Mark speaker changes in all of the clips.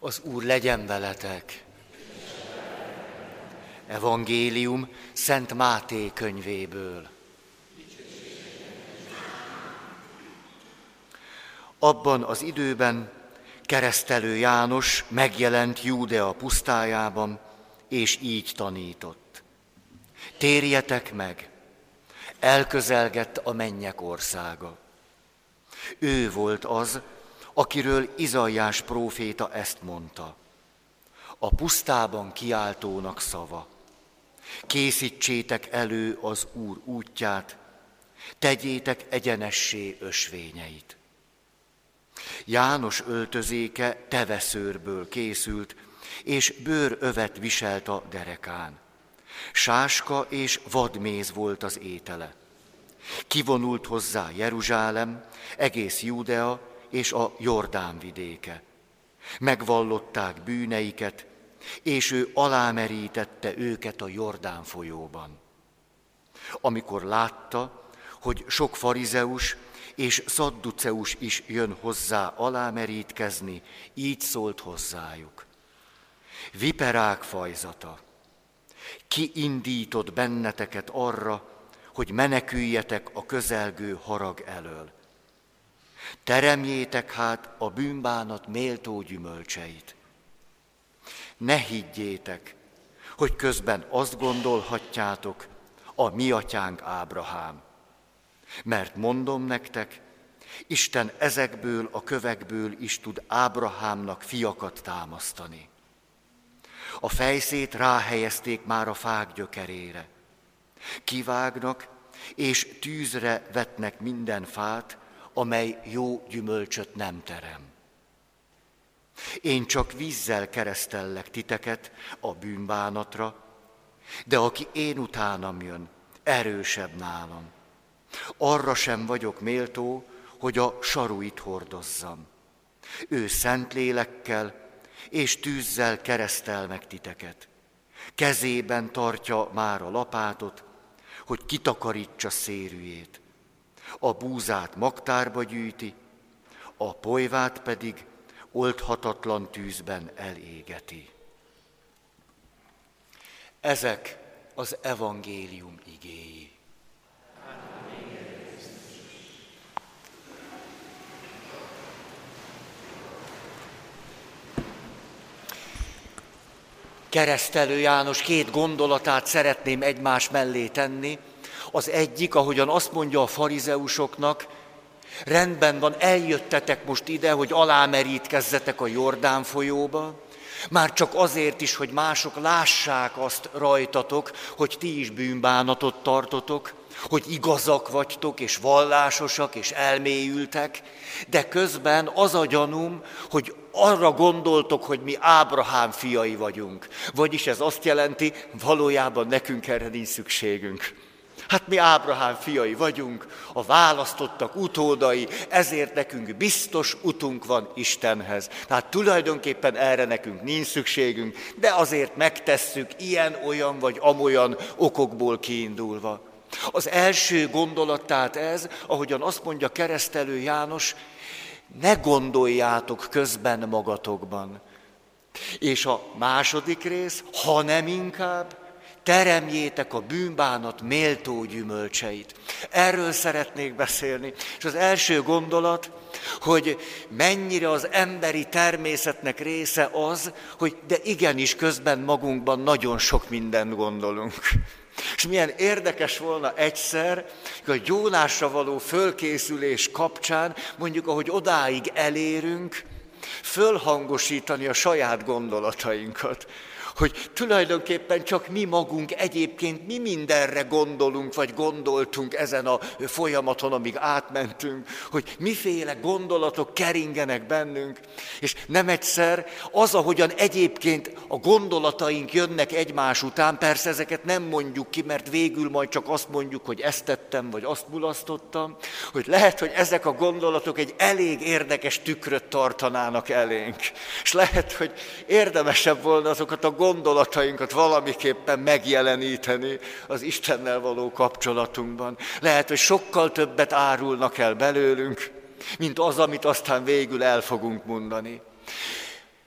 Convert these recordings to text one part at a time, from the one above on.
Speaker 1: Az Úr legyen veletek! Evangélium Szent Máté könyvéből. Abban az időben Keresztelő János megjelent Júdea pusztájában, és így tanított. Térjetek meg, elközelgett a mennyek országa. Ő volt az, akiről Izaiás próféta ezt mondta. A pusztában kiáltónak szava. Készítsétek elő az Úr útját, tegyétek egyenessé ösvényeit. János öltözéke teveszőrből készült, és bőrövet viselt a derekán. Sáska és vadméz volt az étele. Kivonult hozzá Jeruzsálem, egész Júdea és a Jordán vidéke. Megvallották bűneiket, és ő alámerítette őket a Jordán folyóban. Amikor látta, hogy sok farizeus és szadduceus is jön hozzá alámerítkezni, így szólt hozzájuk. Viperák fajzata, ki indított benneteket arra, hogy meneküljetek a közelgő harag elől? Teremjétek hát a bűnbánat méltó gyümölcseit. Ne higgyétek, hogy közben azt gondolhatjátok, a mi atyánk Ábrahám. Mert mondom nektek, Isten ezekből a kövekből is tud Ábrahámnak fiakat támasztani. A fejszét ráhelyezték már a fák gyökerére. Kivágnak és tűzre vetnek minden fát, amely jó gyümölcsöt nem terem. Én csak vízzel keresztellek titeket a bűnbánatra, de aki én utánam jön, erősebb nálam. Arra sem vagyok méltó, hogy a saruit hordozzam. Ő szent lélekkel és tűzzel keresztel meg titeket. Kezében tartja már a lapátot, hogy kitakarítsa szérűjét. A búzát magtárba gyűjti, a polyvát pedig oldhatatlan tűzben elégeti. Ezek az evangélium igéi. Keresztelő János két gondolatát szeretném egymás mellé tenni. Az egyik, ahogyan azt mondja a farizeusoknak, rendben van, eljöttetek most ide, hogy alámerítkezzetek a Jordán folyóba, már csak azért is, hogy mások lássák azt rajtatok, hogy ti is bűnbánatot tartotok, hogy igazak vagytok, és vallásosak, és elmélyültek, de közben az a gyanúm, hogy arra gondoltok, hogy mi Ábrahám fiai vagyunk. Vagyis ez azt jelenti, valójában nekünk erre nincs szükségünk. Hát mi Ábrahám fiai vagyunk, a választottak utódai, ezért nekünk biztos utunk van Istenhez. Tehát tulajdonképpen erre nekünk nincs szükségünk, de azért megtesszük ilyen, olyan vagy amolyan okokból kiindulva. Az első gondolat tehát ez, ahogyan azt mondja Keresztelő János, ne gondoljátok közben magatokban. És a második rész, hanem inkább teremjétek a bűnbánat méltó gyümölcseit. Erről szeretnék beszélni. És az első gondolat, hogy mennyire az emberi természetnek része az, hogy de igenis közben magunkban nagyon sok mindent gondolunk. És milyen érdekes volna egyszer, hogy a gyónásra való fölkészülés kapcsán, mondjuk ahogy odáig elérünk, fölhangosítani a saját gondolatainkat. Hogy tulajdonképpen csak mi magunk egyébként mi mindenre gondolunk, vagy gondoltunk ezen a folyamaton, amíg átmentünk, hogy miféle gondolatok keringenek bennünk, és nem egyszer az, ahogyan egyébként a gondolataink jönnek egymás után, persze ezeket nem mondjuk ki, mert végül majd csak azt mondjuk, hogy ezt tettem, vagy azt mulasztottam, hogy lehet, hogy ezek a gondolatok egy elég érdekes tükröt tartanának elénk, és lehet, hogy érdemesebb volna azokat a gondolatainkat valamiképpen megjeleníteni az Istennel való kapcsolatunkban. Lehet, hogy sokkal többet árulnak el belőlünk, mint az, amit aztán végül el fogunk mondani.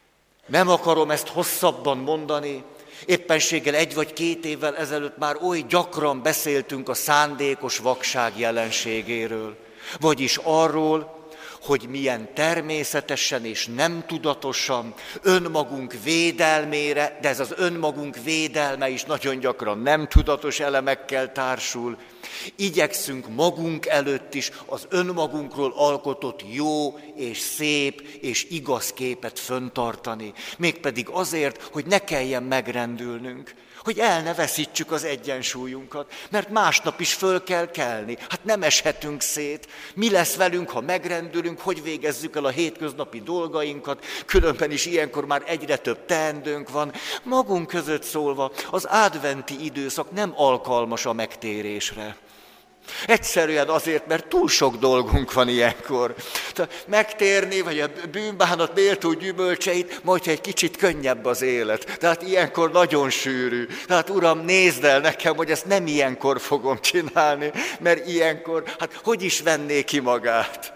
Speaker 1: Nem akarom ezt hosszabban mondani, éppenséggel 1 vagy 2 évvel ezelőtt már oly gyakran beszéltünk a szándékos vakság jelenségéről, vagyis arról, hogy milyen természetesen és nem tudatosan önmagunk védelmére, de ez az önmagunk védelme is nagyon gyakran nem tudatos elemekkel társul, igyekszünk magunk előtt is az önmagunkról alkotott jó és szép és igaz képet fenntartani. Mégpedig azért, hogy ne kelljen megrendülnünk, hogy el ne veszítsük az egyensúlyunkat, mert másnap is föl kell kelni. Hát nem eshetünk szét. Mi lesz velünk, ha megrendülünk, hogy végezzük el a hétköznapi dolgainkat, különben is ilyenkor már egyre több teendőnk van. Magunk között szólva, az adventi időszak nem alkalmas a megtérésre. Egyszerűen azért, mert túl sok dolgunk van ilyenkor. Megtérni, vagy a bűnbánat méltó gyümölcseit, majd egy kicsit könnyebb az élet. Tehát ilyenkor nagyon sűrű. Tehát Uram, nézd el nekem, hogy ezt nem ilyenkor fogom csinálni, mert ilyenkor, hát hogy is venné ki magát?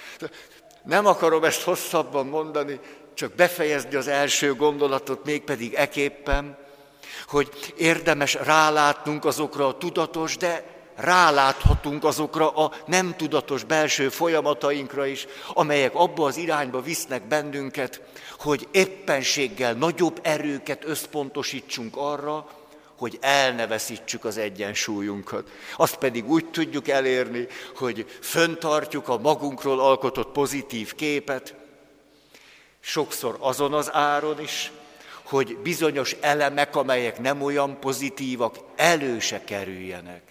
Speaker 1: Nem akarom ezt hosszabban mondani, csak befejezni az első gondolatot, mégpedig eképpen, hogy érdemes rálátnunk azokra a tudatos, de ráláthatunk azokra a nem tudatos belső folyamatainkra is, amelyek abba az irányba visznek bennünket, hogy éppenséggel nagyobb erőket összpontosítsunk arra, hogy el ne veszítsük az egyensúlyunkat. Azt pedig úgy tudjuk elérni, hogy fenntartjuk a magunkról alkotott pozitív képet, sokszor azon az áron is, hogy bizonyos elemek, amelyek nem olyan pozitívak, elő se kerüljenek.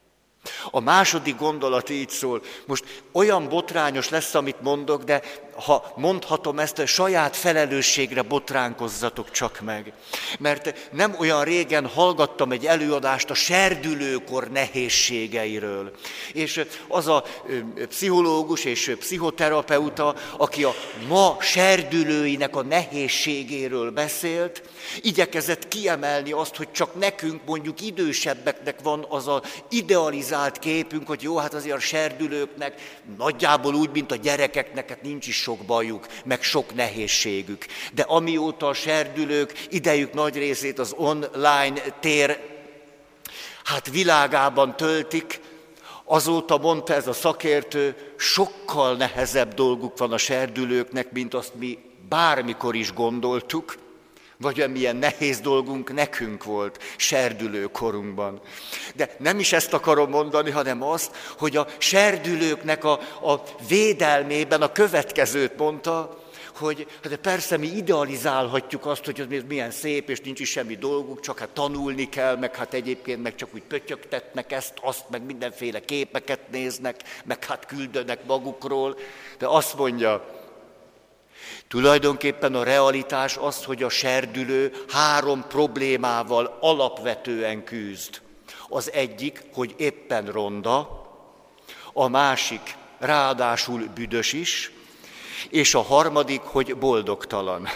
Speaker 1: A második gondolat így szól, most olyan botrányos lesz, amit mondok, de ha mondhatom ezt, a saját felelősségre botránkozzatok csak meg. Mert nem olyan régen hallgattam egy előadást a serdülőkor nehézségeiről. És az a pszichológus és pszichoterapeuta, aki a ma serdülőinek a nehézségéről beszélt, igyekezett kiemelni azt, hogy csak nekünk, mondjuk idősebbeknek van az az idealizált képünk, hogy jó, hát azért a serdülőknek nagyjából úgy, mint a gyerekeknek, hát nincs is sok bajuk, meg sok nehézségük. De amióta a serdülők idejük nagy részét az online tér világában töltik, azóta mondta ez a szakértő, sokkal nehezebb dolguk van a serdülőknek, mint azt mi bármikor is gondoltuk, vagy milyen nehéz dolgunk nekünk volt serdülőkorunkban. De nem is ezt akarom mondani, hanem azt, hogy a serdülőknek a védelmében a következőt mondta, hogy hát persze mi idealizálhatjuk azt, hogy ez milyen szép, és nincs is semmi dolguk, csak hát tanulni kell, meg hát egyébként meg csak úgy pötyögtetnek ezt, azt, meg mindenféle képeket néznek, meg hát küldönek magukról, de azt mondja, tulajdonképpen a realitás az, hogy a serdülő 3 problémával alapvetően küzd. Az egyik, hogy éppen ronda, a másik ráadásul büdös is, és a harmadik, hogy boldogtalan.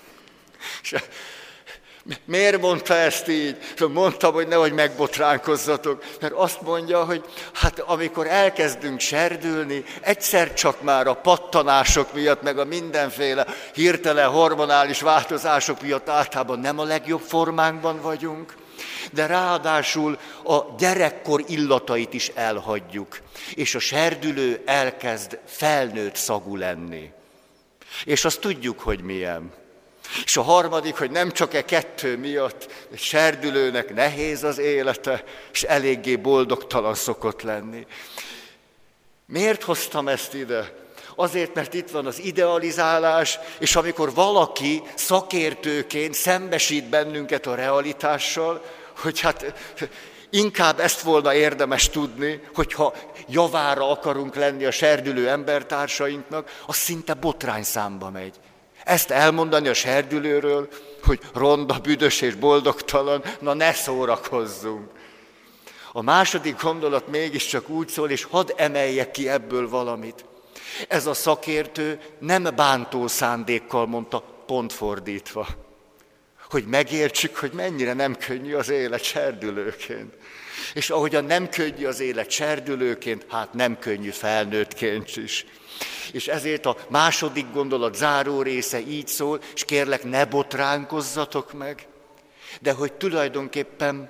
Speaker 1: Miért mondta ezt így? Mondtam, hogy nehogy megbotránkozzatok, mert azt mondja, hogy hát amikor elkezdünk serdülni, egyszer csak már a pattanások miatt, meg a mindenféle hirtelen hormonális változások miatt általában nem a legjobb formánkban vagyunk, de ráadásul a gyerekkor illatait is elhagyjuk, és a serdülő elkezd felnőtt szagú lenni. És azt tudjuk, hogy milyen. És a harmadik, hogy nem csak 2 miatt egy serdülőnek nehéz az élete, és eléggé boldogtalan szokott lenni. Miért hoztam ezt ide? Azért, mert itt van az idealizálás, és amikor valaki szakértőként szembesít bennünket a realitással, hogy hát inkább ezt volna érdemes tudni, hogyha javára akarunk lenni a serdülő embertársainknak, az szinte botrányszámba megy. Ezt elmondani a serdülőről, hogy ronda, büdös és boldogtalan, na ne szórakozzunk. A második gondolat mégiscsak úgy szól, és hadd emeljek ki ebből valamit. Ez a szakértő nem bántó szándékkal mondta, pont fordítva. Hogy megértsük, hogy mennyire nem könnyű az élet serdülőként. És ahogyan nem könnyű az élet serdülőként, hát nem könnyű felnőttként is. És ezért a második gondolat záró része így szól, és kérlek, ne botránkozzatok meg, de hogy tulajdonképpen,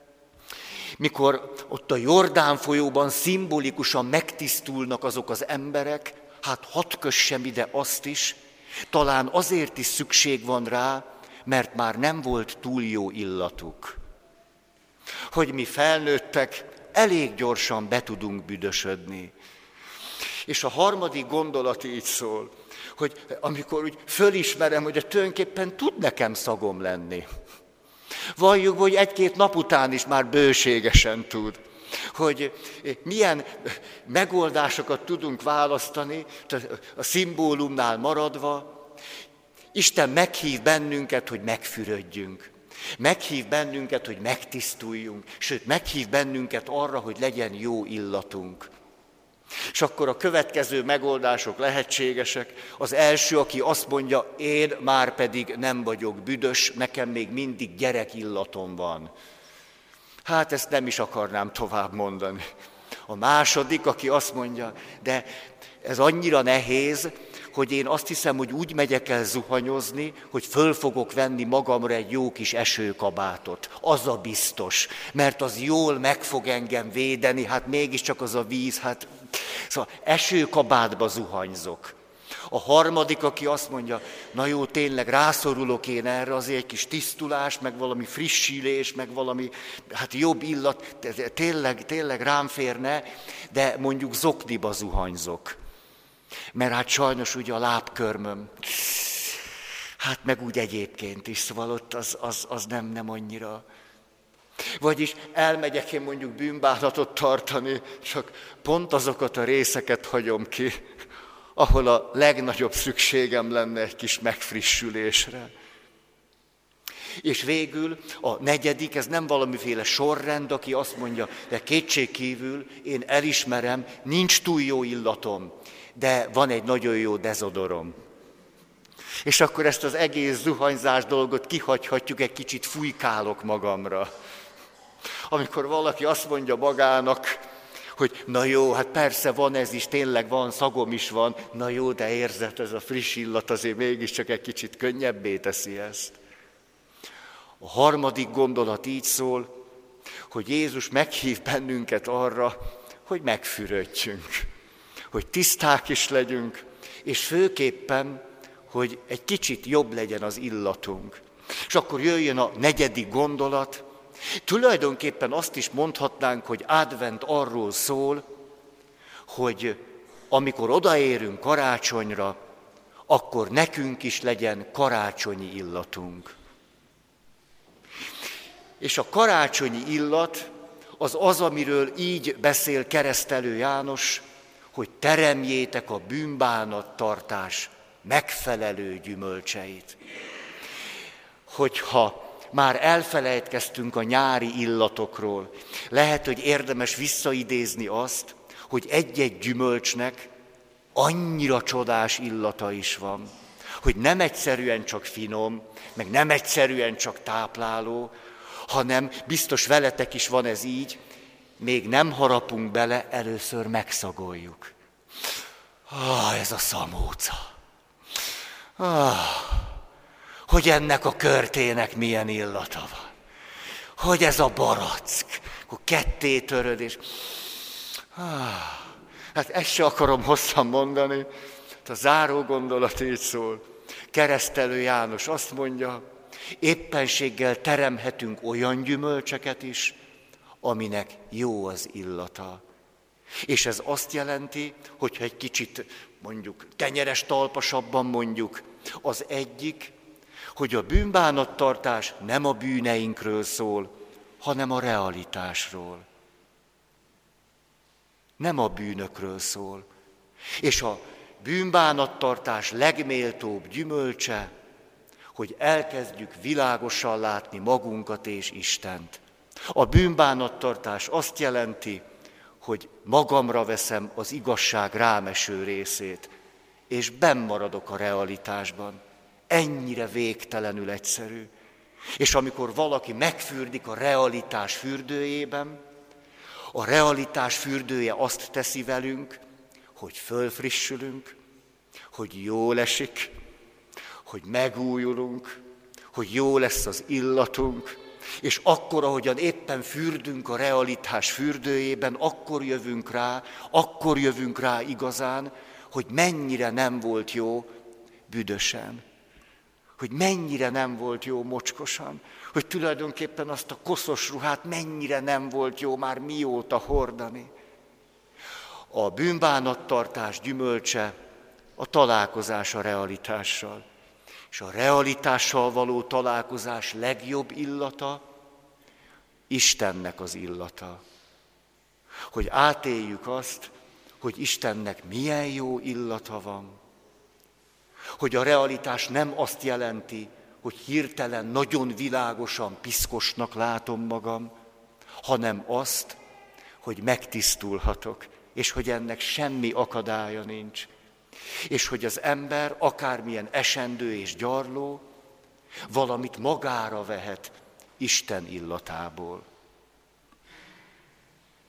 Speaker 1: mikor ott a Jordán folyóban szimbolikusan megtisztulnak azok az emberek, hát hadd kössem ide azt is, talán azért is szükség van rá, mert már nem volt túl jó illatuk. Hogy mi felnőttek, elég gyorsan be tudunk büdösödni. És a harmadik gondolat így szól, hogy amikor úgy fölismerem, hogy tulajdonképpen tud nekem szagom lenni. Valljuk, hogy egy-két nap után is már bőségesen tud. Hogy milyen megoldásokat tudunk választani, a szimbólumnál maradva. Isten meghív bennünket, hogy megfürödjünk. Meghív bennünket, hogy megtisztuljunk. Sőt, meghív bennünket arra, hogy legyen jó illatunk. És akkor a következő megoldások lehetségesek. Az első, aki azt mondja, én már pedig nem vagyok büdös, nekem még mindig gyerekillatom van. Hát ezt nem is akarnám tovább mondani. A második, aki azt mondja, de ez annyira nehéz, hogy én azt hiszem, hogy úgy megyek el zuhanyozni, hogy föl fogok venni magamra egy jó kis esőkabátot. Az a biztos, mert az jól meg fog engem védeni, hát mégiscsak az a víz, hát szóval esőkabátba zuhanyzok. A harmadik, aki azt mondja, na jó, tényleg rászorulok én erre, azért egy kis tisztulás, meg valami frissülés, meg valami hát jobb illat, tényleg rám férne, de mondjuk zokniba zuhanyzok. Mert hát sajnos ugye a lábkörmöm, hát meg úgy egyébként is, szóval ott az nem annyira. Vagyis elmegyek én mondjuk bűnbánatot tartani, csak pont azokat a részeket hagyom ki, ahol a legnagyobb szükségem lenne egy kis megfrissülésre. És végül a negyedik, ez nem valamiféle sorrend, aki azt mondja, de kétségkívül én elismerem, nincs túl jó illatom, de van egy nagyon jó dezodorom. És akkor ezt az egész zuhanyzás dolgot kihagyhatjuk, egy kicsit fújkálok magamra. Amikor valaki azt mondja magának, hogy na jó, hát persze van ez is, tényleg van, szagom is van, na jó, de érzed, ez a friss illat azért mégiscsak egy kicsit könnyebbé teszi ezt. A harmadik gondolat így szól, hogy Jézus meghív bennünket arra, hogy megfürödjünk, hogy tiszták is legyünk, és főképpen, hogy egy kicsit jobb legyen az illatunk. És akkor jöjjön a negyedik gondolat. Tulajdonképpen azt is mondhatnánk, hogy advent arról szól, hogy amikor odaérünk karácsonyra, akkor nekünk is legyen karácsonyi illatunk. És a karácsonyi illat az, amiről így beszél Keresztelő János, hogy teremjétek a bűnbánattartás megfelelő gyümölcseit. Hogyha már elfelejtkeztünk a nyári illatokról, lehet, hogy érdemes visszaidézni azt, hogy egy-egy gyümölcsnek annyira csodás illata is van, hogy nem egyszerűen csak finom, meg nem egyszerűen csak tápláló, hanem biztos veletek is van ez így, még nem harapunk bele, először megszagoljuk. Ez a szamóca. Hogy ennek a körtének milyen illata van. Hogy ez a barack, akkor ketté töröd, és... Hát ezt se akarom hosszan mondani, a záró gondolat így szól. Keresztelő János azt mondja, éppenséggel teremhetünk olyan gyümölcseket is, aminek jó az illata. És ez azt jelenti, hogyha egy kicsit mondjuk tenyeres talpasabban mondjuk, az egyik, hogy a bűnbánattartás nem a bűneinkről szól, hanem a realitásról. Nem a bűnökről szól. És a bűnbánattartás legméltóbb gyümölcse, hogy elkezdjük világosan látni magunkat és Istent. A bűnbánattartás azt jelenti, hogy magamra veszem az igazság rámeső részét, és benn maradok a realitásban. Ennyire végtelenül egyszerű. És amikor valaki megfürdik a realitás fürdőjében, a realitás fürdője azt teszi velünk, hogy fölfrissülünk, hogy jól esik, hogy megújulunk, hogy jó lesz az illatunk, és akkor, ahogyan éppen fürdünk a realitás fürdőjében, akkor jövünk rá igazán, hogy mennyire nem volt jó büdösen, hogy mennyire nem volt jó mocskosan, hogy tulajdonképpen azt a koszos ruhát mennyire nem volt jó már mióta hordani. A bűnbánattartás gyümölcse a találkozás a realitással. És a realitással való találkozás legjobb illata Istennek az illata. Hogy átéljük azt, hogy Istennek milyen jó illata van. Hogy a realitás nem azt jelenti, hogy hirtelen, nagyon világosan piszkosnak látom magam, hanem azt, hogy megtisztulhatok, és hogy ennek semmi akadálya nincs. És hogy az ember, akármilyen esendő és gyarló, valamit magára vehet Isten illatából.